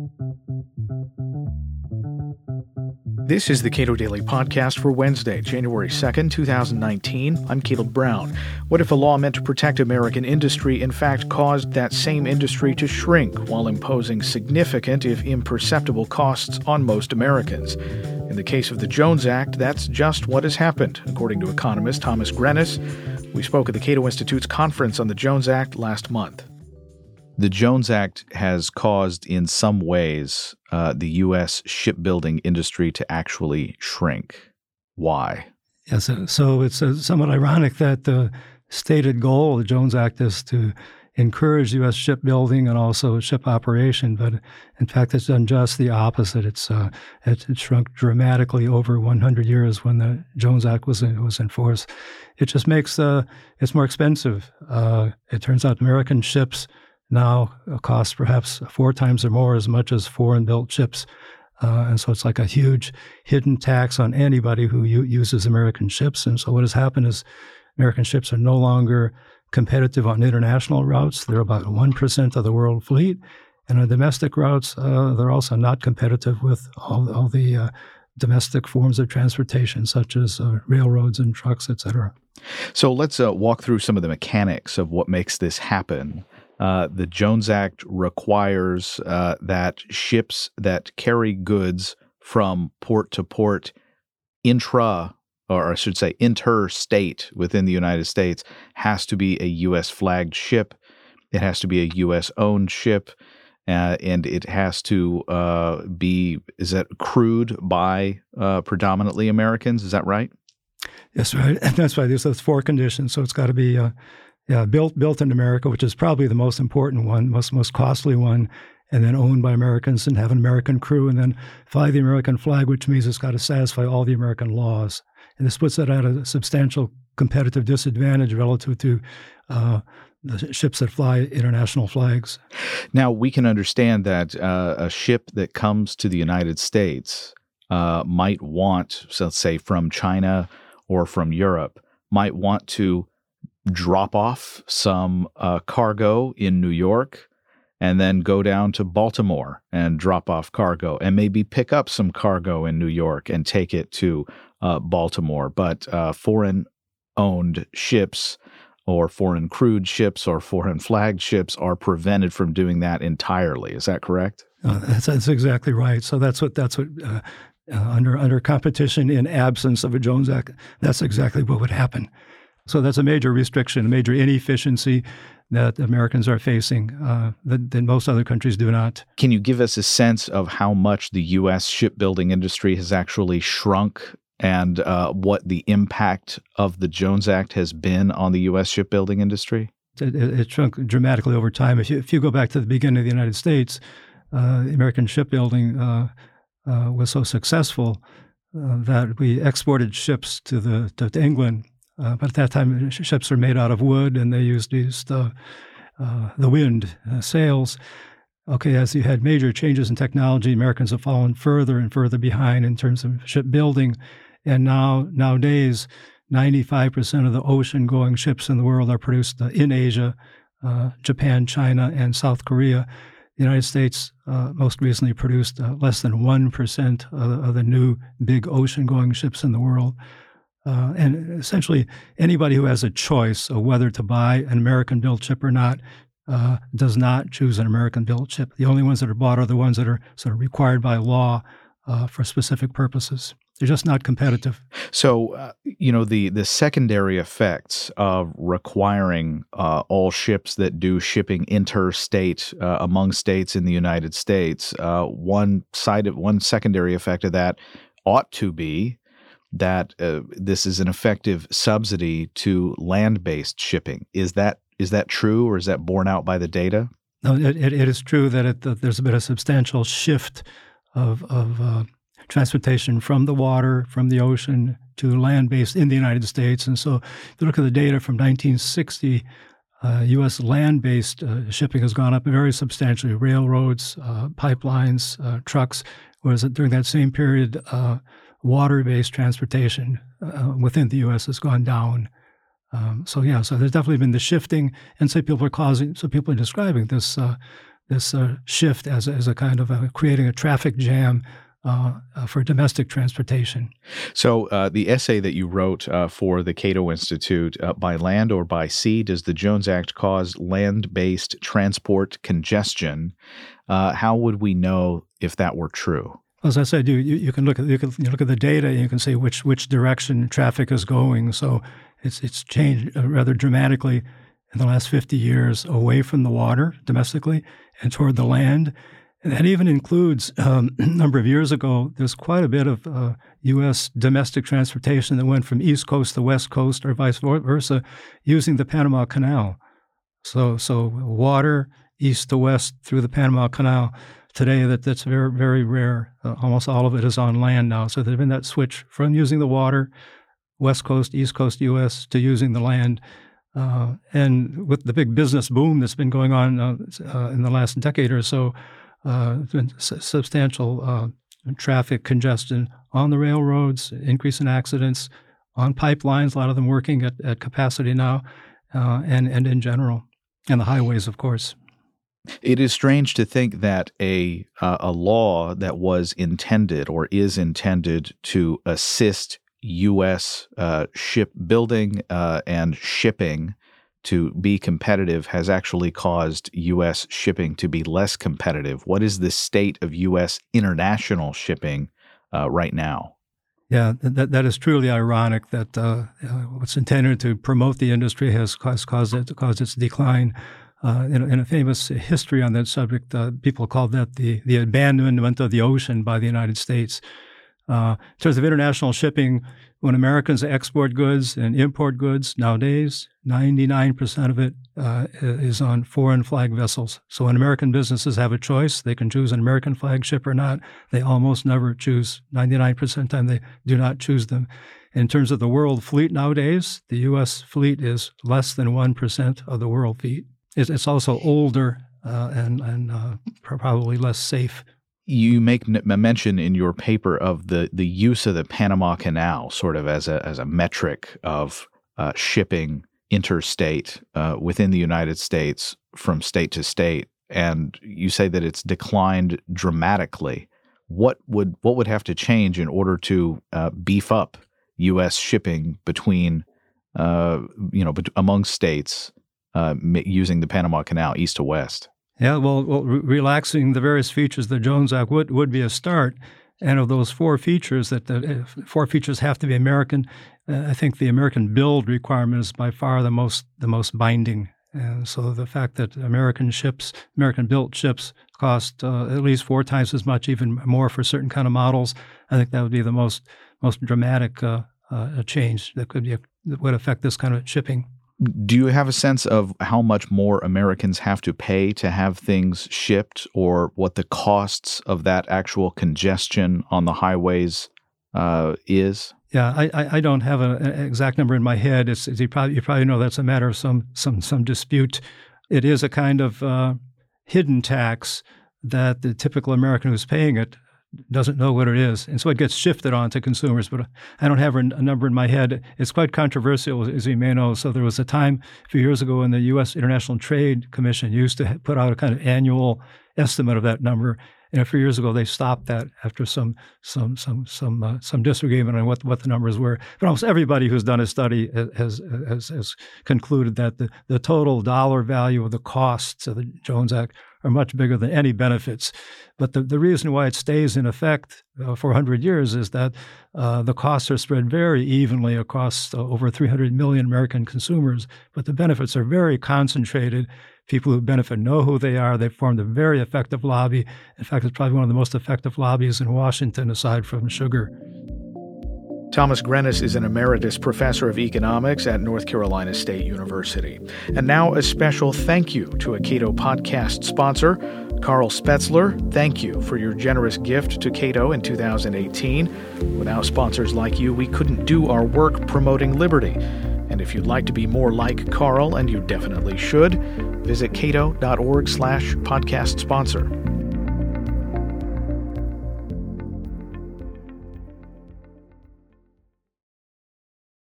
This is the Cato Daily Podcast for Wednesday, January 2nd, 2019. I'm Caleb Brown. What if a law meant to protect American industry in fact caused that same industry to shrink while imposing significant, if imperceptible, costs on most Americans? In the case of the Jones Act, that's just what has happened, according to economist Thomas Grenis. We spoke at the Cato Institute's conference on the Jones Act last month. The Jones Act has caused, in some ways, the U.S. shipbuilding industry to actually shrink. Why? Yes, so it's somewhat ironic that the stated goal of the Jones Act is to encourage U.S. shipbuilding and also ship operation, but in fact, it's done just the opposite. It's shrunk dramatically over 100 years when the Jones Act was in force. It just makes it's more expensive. It turns out American ships now cost perhaps 4 times or more as much as foreign-built ships. And so it's like a huge hidden tax on anybody who uses American ships. And so what has happened is American ships are no longer competitive on international routes. They're about 1% of the world fleet. And on domestic routes, they're also not competitive with all the domestic forms of transportation, such as railroads and trucks, et cetera. So let's walk through some of the mechanics of what makes this happen. The Jones Act requires that ships that carry goods from port to port interstate within the United States has to be a U.S. flagged ship. It has to be a U.S. owned ship, and it has to be crewed by predominantly Americans? Is that right? Yes, right. That's right. There's those 4 conditions. So it's got to be built in America, which is probably the most important one, most costly one, and then owned by Americans and have an American crew, and then fly the American flag, which means it's got to satisfy all the American laws. And this puts it at a substantial competitive disadvantage relative to the ships that fly international flags. Now, we can understand that a ship that comes to the United States might want, so let's say from China or from Europe, might want to drop off some cargo in New York and then go down to Baltimore and drop off cargo and maybe pick up some cargo in New York and take it to Baltimore. But foreign-owned ships or foreign-crewed ships or foreign-flagged ships are prevented from doing that entirely. Is that correct? That's exactly right. So that's what under competition in absence of a Jones Act, that's exactly what would happen. So that's a major restriction, a major inefficiency that Americans are facing that most other countries do not. Can you give us a sense of how much the U.S. shipbuilding industry has actually shrunk and what the impact of the Jones Act has been on the U.S. shipbuilding industry? It shrunk dramatically over time. If you go back to the beginning of the United States, American shipbuilding was so successful that we exported ships to England. But at that time, ships were made out of wood, and they used the wind sails. Okay, as you had major changes in technology, Americans have fallen further and further behind in terms of shipbuilding. And nowadays, 95% of the ocean-going ships in the world are produced in Asia, Japan, China, and South Korea. The United States most recently produced less than 1% of the new big ocean-going ships in the world. And essentially, anybody who has a choice of whether to buy an American-built ship or not does not choose an American-built ship. The only ones that are bought are the ones that are sort of required by law for specific purposes. They're just not competitive. So, the secondary effects of requiring all ships that do shipping interstate among states in the United States, one secondary effect of that ought to be that this is an effective subsidy to land-based shipping. Is that true, or is that borne out by the data? No, it is true that there's been a substantial shift of transportation from the water, from the ocean to land-based in the United States. And so if you look at the data from 1960, U.S. land-based shipping has gone up very substantially, railroads, pipelines, trucks, whereas during that same period, water-based transportation within the U.S. has gone down. So there's definitely been the shifting, and people are describing this shift as a kind of creating a traffic jam for domestic transportation. So the essay that you wrote for the Cato Institute, by land or by sea, does the Jones Act cause land-based transport congestion? How would we know if that were true? As I said, you can look at the data and you can see which direction traffic is going. So it's changed rather dramatically in the last 50 years away from the water domestically and toward the land. And that even includes a number of years ago, there's quite a bit of U.S. domestic transportation that went from East Coast to West Coast or vice versa using the Panama Canal. So water east to west through the Panama Canal. Today, that's very, very rare. Almost all of it is on land now. So there's been that switch from using the water, West Coast, East Coast U.S., to using the land. And with the big business boom that's been going on in the last decade or so, there's been substantial traffic congestion on the railroads, increase in accidents, on pipelines, a lot of them working at capacity now, and in general, and the highways, of course. It is strange to think that a law that was intended or is intended to assist U.S. Shipbuilding and shipping to be competitive has actually caused U.S. shipping to be less competitive. What is the state of U.S. international shipping right now? Yeah, that is truly ironic that what's intended to promote the industry has caused its decline. In a famous history on that subject, people called that the abandonment of the ocean by the United States. In terms of international shipping, when Americans export goods and import goods nowadays, 99% of it is on foreign flag vessels. So when American businesses have a choice, they can choose an American flag ship or not. They almost never choose. 99% of the time, they do not choose them. In terms of the world fleet nowadays, the U.S. fleet is less than 1% of the world fleet. It's also older and probably less safe. You make a mention in your paper of the use of the Panama Canal sort of as a metric of shipping interstate within the United States from state to state, and you say that it's declined dramatically. What would have to change in order to beef up U.S. shipping between among states using the Panama Canal east to west? Yeah, well, relaxing the various features of the Jones Act would be a start. And of those four features, four features have to be American. I think the American build requirement is by far the most binding. And so the fact that American-built ships cost at least 4 times as much, even more for certain kind of models, I think that would be the most dramatic change that would affect this kind of shipping. Do you have a sense of how much more Americans have to pay to have things shipped, or what the costs of that actual congestion on the highways is? Yeah, I don't have an exact number in my head. You probably know that's a matter of some dispute. It is a kind of hidden tax that the typical American who's paying it doesn't know what it is. And so it gets shifted on to consumers, but I don't have a number in my head. It's quite controversial, as you may know. So there was a time a few years ago when the U.S. International Trade Commission used to put out a kind of annual estimate of that number. And a few years ago, they stopped that after some disagreement on what the numbers were. But almost everybody who's done a study has concluded that the total dollar value of the costs of the Jones Act are much bigger than any benefits. But the reason why it stays in effect for 100 years is that the costs are spread very evenly across over 300 million American consumers, but the benefits are very concentrated. People who benefit know who they are. They've formed a very effective lobby. In fact, it's probably one of the most effective lobbies in Washington, aside from sugar. Thomas Grenis is an emeritus professor of economics at North Carolina State University. And now a special thank you to a Cato podcast sponsor, Carl Spetzler. Thank you for your generous gift to Cato in 2018. Without sponsors like you, we couldn't do our work promoting liberty. And if you'd like to be more like Carl, and you definitely should, visit cato.org/podcast sponsor.